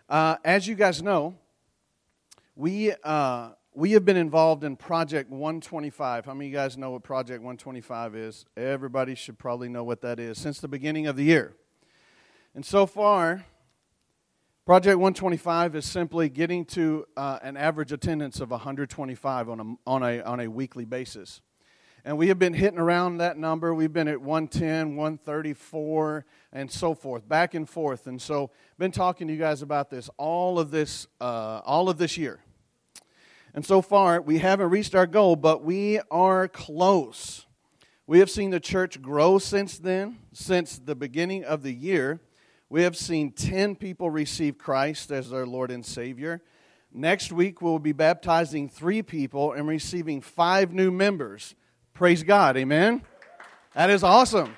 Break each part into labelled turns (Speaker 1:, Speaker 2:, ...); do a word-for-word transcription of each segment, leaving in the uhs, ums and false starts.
Speaker 1: Uh, as you guys know, we uh, we have been involved in Project one twenty-five. How many of you guys know what Project one twenty-five is? Everybody should probably know what that is since the beginning of the year. And so far, Project one twenty-five is simply getting to uh, an average attendance of one hundred twenty-five on a on a on a weekly basis. And we have been hitting around that number. We've been at one ten, one thirty-four, and so forth, back and forth. And so, I've been talking to you guys about this all of this, uh, all of this year. And so far, we haven't reached our goal, but we are close. We have seen the church grow since then, since the beginning of the year. We have seen ten people receive Christ as their Lord and Savior. Next week, we'll be baptizing three people and receiving five new members. Praise God, amen? That is awesome.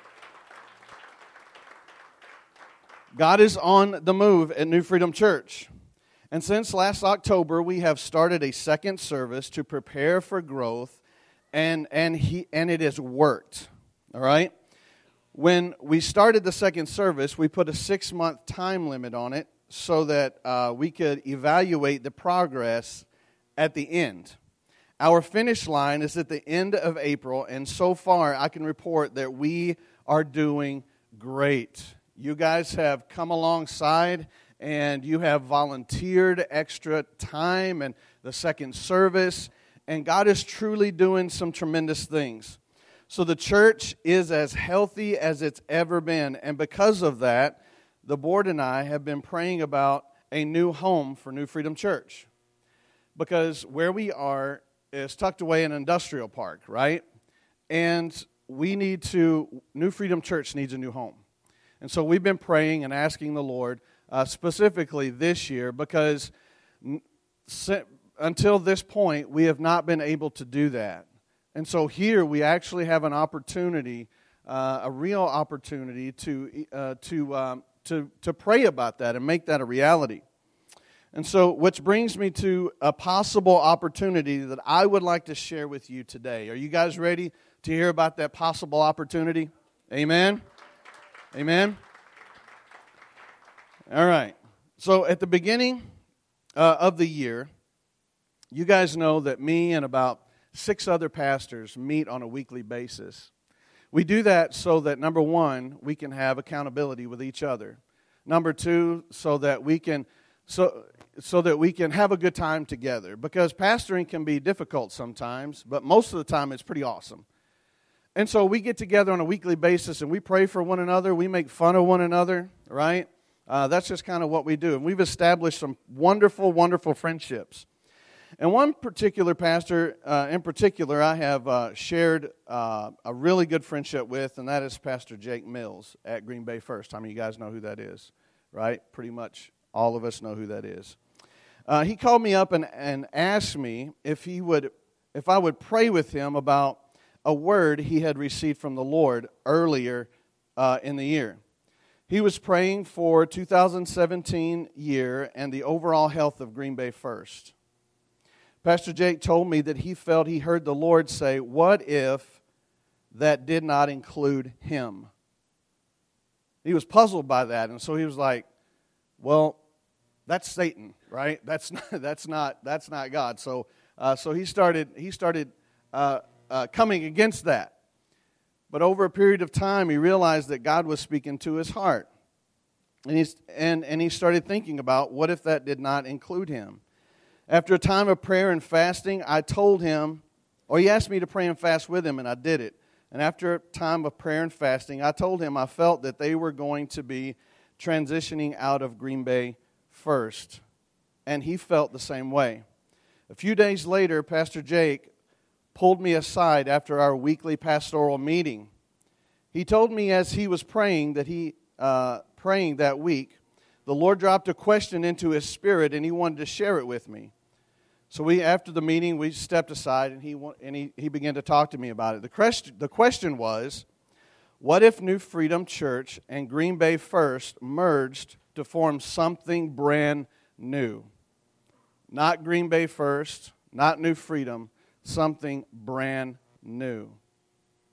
Speaker 1: God is on the move at New Freedom Church. And since last October, we have started a second service to prepare for growth, and and he and it has worked, all right? When we started the second service, we put a six-month time limit on it so that uh, we could evaluate the progress at the end. Our finish line is at the end of April, and so far I can report that we are doing great. You guys have come alongside, and you have volunteered extra time and the second service, and God is truly doing some tremendous things. So the church is as healthy as it's ever been, and because of that, the board and I have been praying about a new home for New Freedom Church. Because where we are is tucked away in an industrial park, right? And we need to, New Freedom Church needs a new home. And so we've been praying and asking the Lord, uh, specifically this year, because n- se- until this point, we have not been able to do that. And so here we actually have an opportunity, uh, a real opportunity to uh, to um, to to pray about that and make that a reality. And so, which brings me to a possible opportunity that I would like to share with you today. Are you guys ready to hear about that possible opportunity? Amen? Amen? All right. So, at the beginning uh, of the year, you guys know that me and about six other pastors meet on a weekly basis. We do that so that, number one, we can have accountability with each other. Number two, so that we can... So so that we can have a good time together. Because pastoring can be difficult sometimes, but most of the time it's pretty awesome. And so we get together on a weekly basis and we pray for one another. We make fun of one another, right? Uh, that's just kind of what we do. And we've established some wonderful, wonderful friendships. And one particular pastor, uh, in particular, I have uh, shared uh, a really good friendship with, and that is Pastor Jake Mills at Green Bay First. How many of you guys know who that is, right? Pretty much all of us know who that is. Uh, he called me up and, and asked me if he would, if I would pray with him about a word he had received from the Lord earlier uh, in the year. He was praying for two thousand seventeen year and the overall health of Green Bay First. Pastor Jake told me that he felt he heard the Lord say, "What if that did not include him?" He was puzzled by that, and so he was like, "Well, that's Satan, right? That's not, that's not that's not God." So, uh, so he started he started uh, uh, coming against that. But over a period of time, he realized that God was speaking to his heart, and he and and he started thinking about what if that did not include him. After a time of prayer and fasting, I told him, or he asked me to pray and fast with him, and I did it. And after a time of prayer and fasting, I told him I felt that they were going to be transitioning out of Green Bay First, and he felt the same way. A few days later, Pastor Jake pulled me aside after our weekly pastoral meeting. He told me as he was praying that he uh, praying that week, the Lord dropped a question into his spirit, and he wanted to share it with me. So we, after the meeting, we stepped aside, and he and he, he began to talk to me about it. The question, the question was, what if New Freedom Church and Green Bay First merged to form something brand new? Not Green Bay First, not New Freedom, something brand new.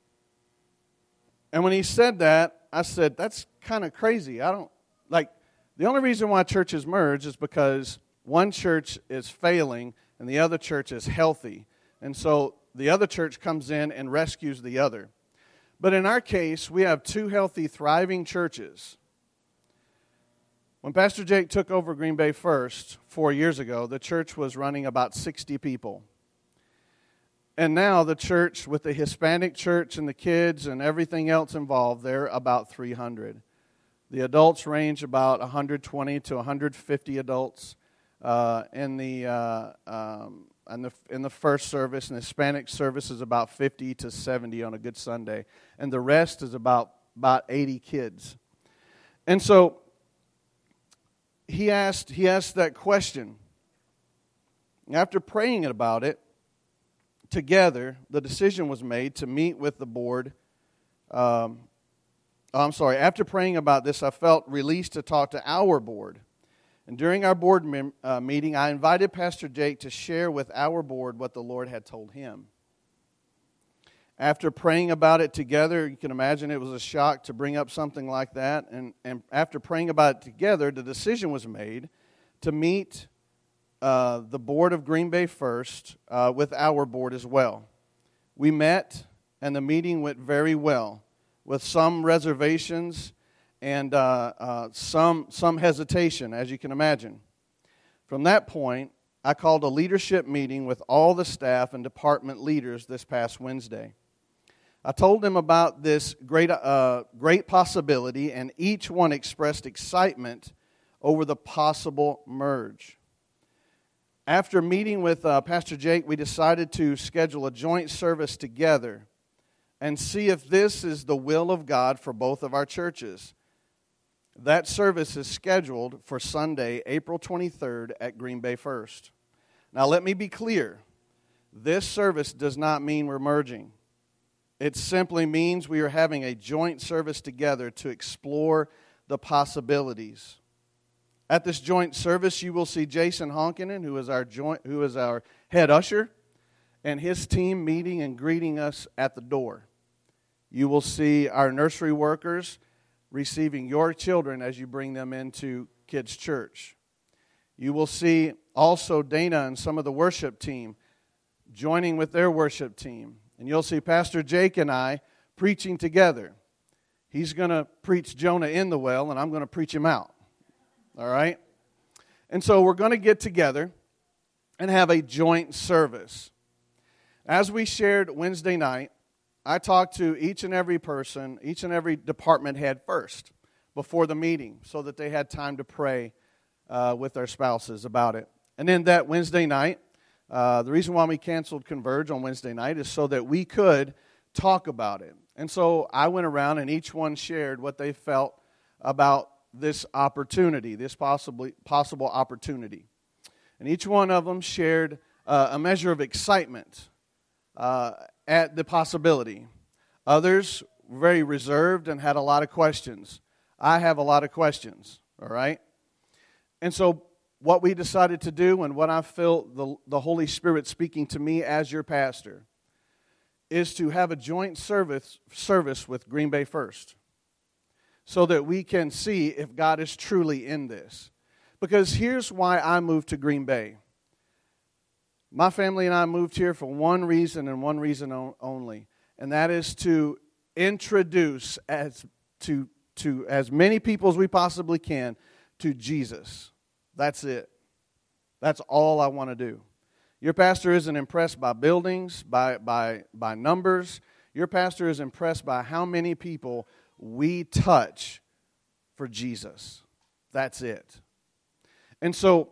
Speaker 1: And when he said that, I said, that's kind of crazy. I don't, like, The only reason why churches merge is because one church is failing and the other church is healthy. And so the other church comes in and rescues the other. But in our case, we have two healthy, thriving churches. When Pastor Jake took over Green Bay First four years ago, the church was running about sixty people. And now the church, with the Hispanic church and the kids and everything else involved, they're about three hundred. The adults range about one hundred twenty to one hundred fifty adults. Uh, in the uh, um, in the in the first service, and the Hispanic service is about fifty to seventy on a good Sunday, and the rest is about about eighty kids. And so he asked he asked that question. After praying about it together, the decision was made to meet with the board. Um, oh, I'm sorry. After praying about this, I felt released to talk to our board. And during our board mem- uh, meeting, I invited Pastor Jake to share with our board what the Lord had told him. After praying about it together, you can imagine it was a shock to bring up something like that. And, and after praying about it together, the decision was made to meet uh, the board of Green Bay First uh, with our board as well. We met, and the meeting went very well, with some reservations and uh, uh, some some hesitation, as you can imagine. From that point, I called a leadership meeting with all the staff and department leaders this past Wednesday. I told them about this great uh, great possibility, and each one expressed excitement over the possible merge. After meeting with uh, Pastor Jake, we decided to schedule a joint service together and see if this is the will of God for both of our churches. That service is scheduled for Sunday, April twenty-third at Green Bay First. Now let me be clear. This service does not mean we're merging. It simply means we are having a joint service together to explore the possibilities. At this joint service, you will see Jason Honkinen, who is our joint, who is our head usher, and his team meeting and greeting us at the door. You will see our nursery workers receiving your children as you bring them into kids' church. You will see also Dana and some of the worship team joining with their worship team. And you'll see Pastor Jake and I preaching together. He's going to preach Jonah in the well, and I'm going to preach him out. All right? And so we're going to get together and have a joint service. As we shared Wednesday night, I talked to each and every person, each and every department head first before the meeting so that they had time to pray uh, with their spouses about it. And then that Wednesday night, uh, the reason why we canceled Converge on Wednesday night is so that we could talk about it. And so I went around and each one shared what they felt about this opportunity, this possibly possible opportunity. And each one of them shared uh, a measure of excitement uh, at the possibility. Others were very reserved and had a lot of questions. I have a lot of questions, all right? And so what we decided to do and what I feel the, the Holy Spirit speaking to me as your pastor is to have a joint service service with Green Bay First so that we can see if God is truly in this. Because here's why I moved to Green Bay. My family and I moved here for one reason and one reason only, and that is to introduce as to to as many people as we possibly can to Jesus. That's it. That's all I want to do. Your pastor isn't impressed by buildings, by by by numbers. Your pastor is impressed by how many people we touch for Jesus. That's it. And so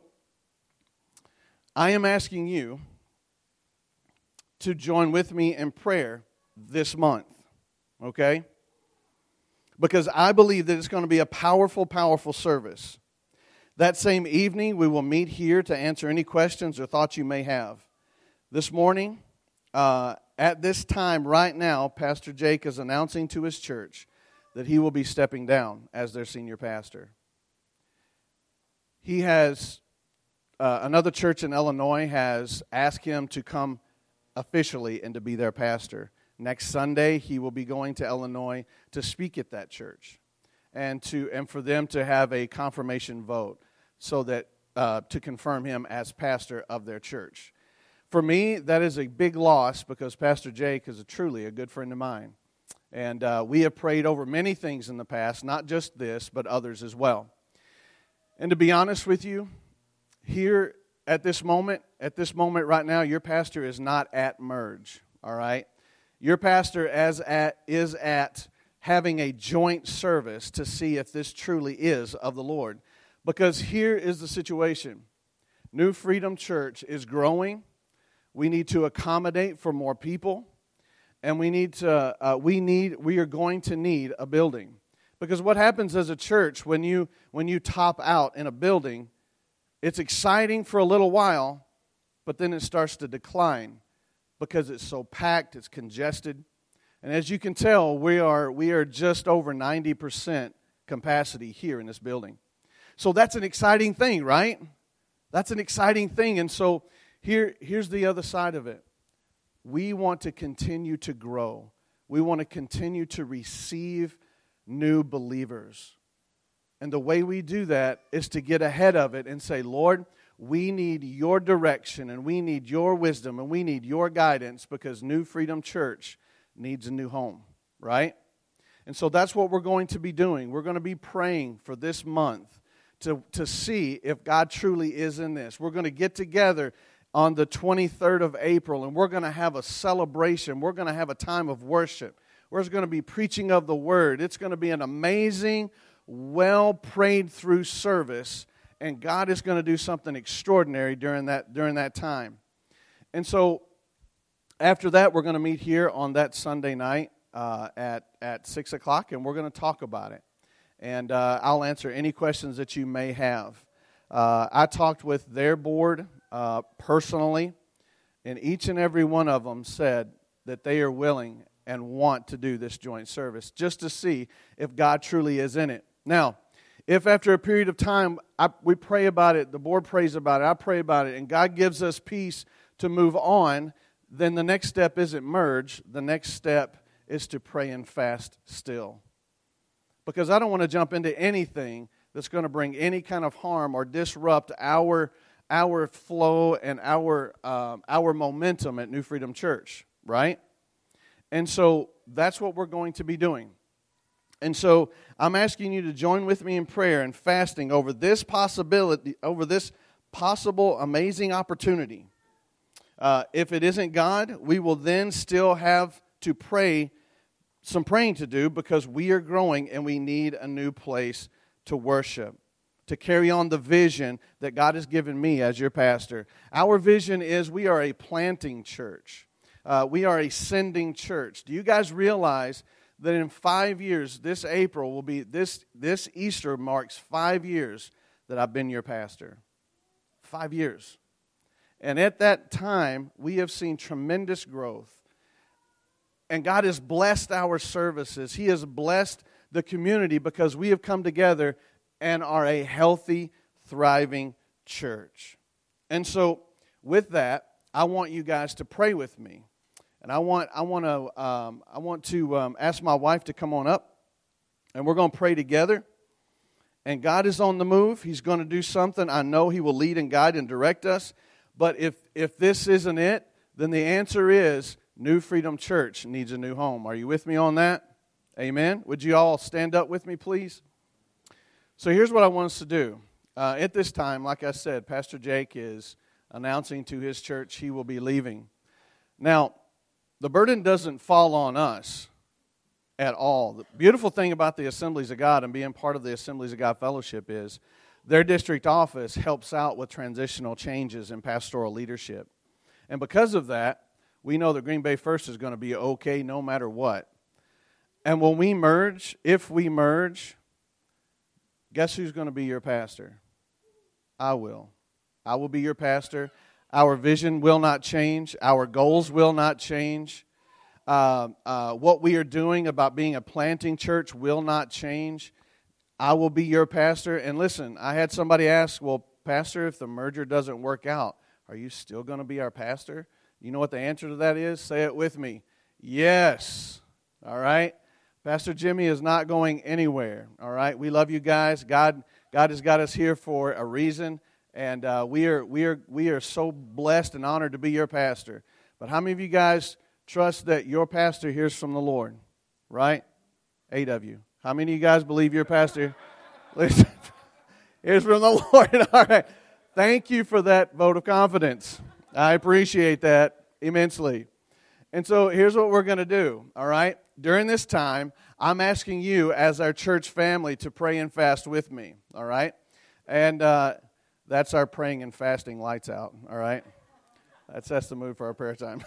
Speaker 1: I am asking you to join with me in prayer this month, okay? Because I believe that it's going to be a powerful, powerful service. That same evening, we will meet here to answer any questions or thoughts you may have. This morning, uh, at this time right now, Pastor Jake is announcing to his church that he will be stepping down as their senior pastor. He has... Uh, another church in Illinois has asked him to come officially and to be their pastor. Next Sunday, he will be going to Illinois to speak at that church. and to and for them to have a confirmation vote so that uh, to confirm him as pastor of their church. For me, that is a big loss because Pastor Jake is a, truly a good friend of mine. And uh, we have prayed over many things in the past, not just this, but others as well. And to be honest with you, here at this moment, at this moment right now, your pastor is not at Merge, all right? Your pastor as at, is at having a joint service to see if this truly is of the Lord. Because here is the situation. New Freedom Church is growing. We need to accommodate for more people. And we need to, uh, we need, we are going to need a building. Because what happens as a church when you, when you top out in a building, it's exciting for a little while, but then it starts to decline because it's so packed, it's congested. And as you can tell, we are, we are just over ninety percent capacity here in this building. So that's an exciting thing, right? That's an exciting thing. And so here, here's the other side of it. We want to continue to grow. We want to continue to receive new believers. And the way we do that is to get ahead of it and say, Lord, we need your direction and we need your wisdom and we need your guidance because New Freedom Church needs a new home, right? And so that's what we're going to be doing. We're going to be praying for this month to, to see if God truly is in this. We're going to get together on the twenty-third of April, and we're going to have a celebration. We're going to have a time of worship. We're going to be preaching of the Word. It's going to be an amazing, well-prayed-through service, and God is going to do something extraordinary during that, during that time. And so after that, we're going to meet here on that Sunday night uh, at, at six o'clock, and we're going to talk about it. And uh, I'll answer any questions that you may have. Uh, I talked with their board uh, personally, and each and every one of them said that they are willing and want to do this joint service just to see if God truly is in it. Now, if after a period of time I, we pray about it, the board prays about it, I pray about it, and God gives us peace to move on, then the next step isn't merge. The next step is to pray and fast still. Because I don't want to jump into anything that's going to bring any kind of harm or disrupt our our flow and our um, our momentum at New Freedom Church, right? And so that's what we're going to be doing. And so I'm asking you to join with me in prayer and fasting over this possibility, over this possible amazing opportunity. Uh, if it isn't God, we will then still have to pray, some praying to do because we are growing and we need a new place to worship, to carry on the vision that God has given me as your pastor. Our vision is we are a planting church. Uh, we are a sending church. Do you guys realize that in five years, this April will be, this, this Easter marks five years that I've been your pastor? Five years. And at that time, we have seen tremendous growth. And God has blessed our services. He has blessed the community because we have come together and are a healthy, thriving church. And so, with that, I want you guys to pray with me. And I want I want to um, I want to um, ask my wife to come on up, and we're going to pray together. And God is on the move. He's going to do something. I know He will lead and guide and direct us. But if if this isn't it, then the answer is New Freedom Church needs a new home. Are you with me on that? Amen. Would you all stand up with me, please? So here's what I want us to do. Uh, at this time, like I said, Pastor Jake is announcing to his church he will be leaving. Now, the burden doesn't fall on us at all. The beautiful thing about the Assemblies of God and being part of the Assemblies of God Fellowship is their district office helps out with transitional changes in pastoral leadership. And because of that, we know that Green Bay First is going to be okay no matter what. And when we merge, if we merge, guess who's going to be your pastor? I will. I will be your pastor. Our vision will not change. Our goals will not change. Uh, uh, what we are doing about being a planting church will not change. I will be your pastor. And listen, I had somebody ask, well, Pastor, if the merger doesn't work out, are you still going to be our pastor? You know what the answer to that is? Say it with me. Yes. All right? Pastor Jimmy is not going anywhere, all right? We love you guys. God God has got us here for a reason, and uh, we are we are we are so blessed and honored to be your pastor. But how many of you guys trust that your pastor hears from the Lord, right? Eight of you. How many of you guys believe your pastor hears from the Lord? All right. Thank you for that vote of confidence. I appreciate that immensely. And so here's what we're going to do, all right? During this time, I'm asking you as our church family to pray and fast with me, all right? And uh, that's our praying and fasting lights out, all right? That's, that's the move for our prayer time.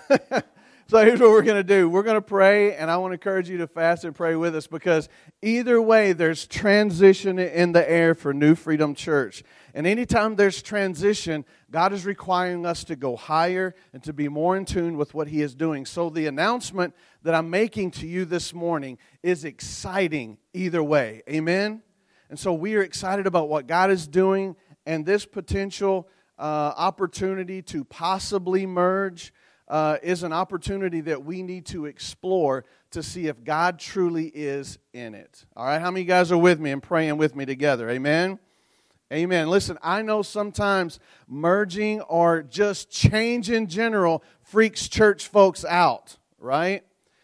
Speaker 1: So here's what we're going to do. We're going to pray, and I want to encourage you to fast and pray with us because either way, there's transition in the air for New Freedom Church. And anytime there's transition, God is requiring us to go higher and to be more in tune with what He is doing. So the announcement that I'm making to you this morning is exciting either way. Amen? And so we are excited about what God is doing and this potential uh, opportunity to possibly merge Uh, is an opportunity that we need to explore to see if God truly is in it. All right, how many of you guys are with me and praying with me together? Amen? Amen. Listen, I know sometimes merging or just change in general freaks church folks out, right?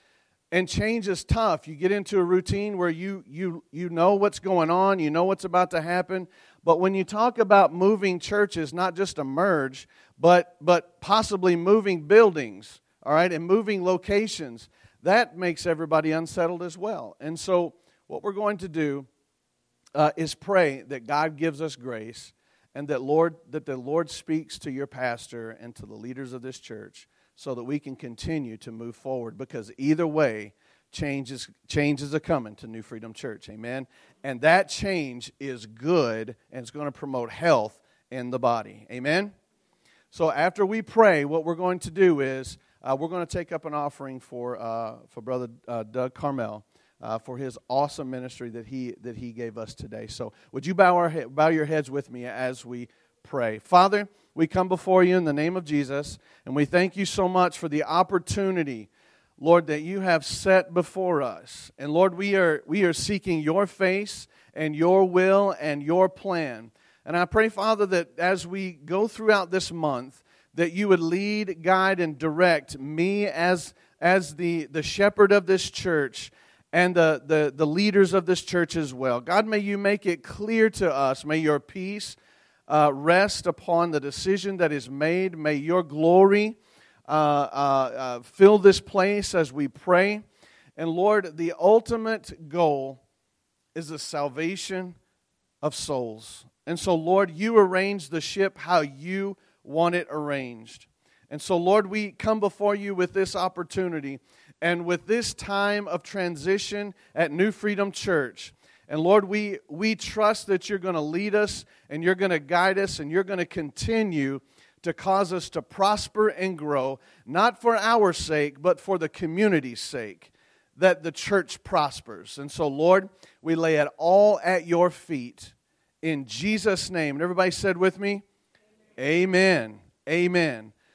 Speaker 1: And change is tough. You get into a routine where you you you know what's going on, you know what's about to happen. But when you talk about moving churches, not just a merge, but but possibly moving buildings, all right, and moving locations, that makes everybody unsettled as well. And so what we're going to do uh, is pray that God gives us grace and that Lord that the Lord speaks to your pastor and to the leaders of this church so that we can continue to move forward. Because either way, change is, change is a-coming to New Freedom Church, amen? And that change is good and it's going to promote health in the body, amen? So after we pray, what we're going to do is uh, we're going to take up an offering for uh, for Brother uh, Doug Carmel uh, for his awesome ministry that he that he gave us today. So would you bow our he- bow your heads with me as we pray? Father, we come before you in the name of Jesus, and we thank you so much for the opportunity, Lord, that you have set before us. And Lord, we are we are seeking your face and your will and your plan. And I pray, Father, that as we go throughout this month, that you would lead, guide, and direct me as, as the, the shepherd of this church and the, the, the leaders of this church as well. God, may you make it clear to us. May your peace uh, rest upon the decision that is made. May your glory uh, uh, uh, fill this place as we pray. And Lord, the ultimate goal is the salvation of souls. And so, Lord, you arrange the ship how you want it arranged. And so, Lord, we come before you with this opportunity and with this time of transition at New Freedom Church. And, Lord, we, we trust that you're going to lead us and you're going to guide us and you're going to continue to cause us to prosper and grow, not for our sake, but for the community's sake, that the church prospers. And so, Lord, we lay it all at your feet. In Jesus' name. And everybody said with me? Amen. Amen.